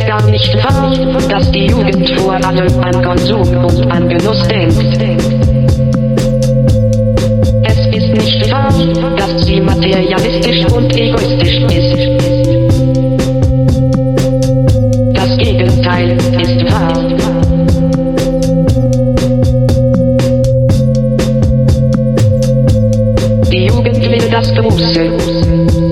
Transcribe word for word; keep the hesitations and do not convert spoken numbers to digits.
gar nicht wahr, dass die Jugend vor allem an Konsum und an Genuss denkt. Es ist nicht wahr, dass sie materialistisch und egoistisch ist. Das Gegenteil ist wahr. Die Jugend will das Große.